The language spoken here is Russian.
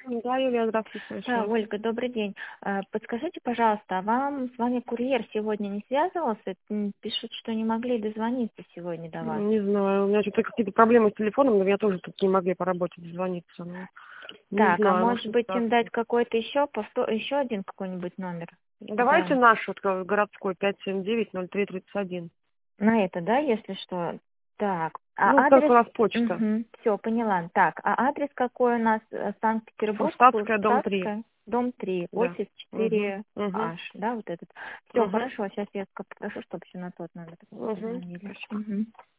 Да, Юлия, здравствуйте, слушаю. Ольга, добрый день. Подскажите, пожалуйста, а вам с вами курьер сегодня не связывался? Пишут, что не могли дозвониться сегодня до вас. Не знаю, у меня что-то какие-то проблемы с телефоном, но меня тоже тут не могли по работе дозвониться. Но не Так, а знаю, может, может быть им ситуация. дать какой-то еще один какой-нибудь номер? Давайте Да. наш вот городской 579-03-31. На это, да, если что? Так, Ну, а как адрес... у нас почта. Все, поняла. Так, а адрес какой у нас? Санкт-Петербург, Фурштадтская, дом 3. Фурштадтская, дом 3, Да. офис Угу. 4H, да, вот этот. Все, Угу. хорошо, сейчас я попрошу, чтобы все на тот номер Угу. позвонили. Спасибо. Мгм.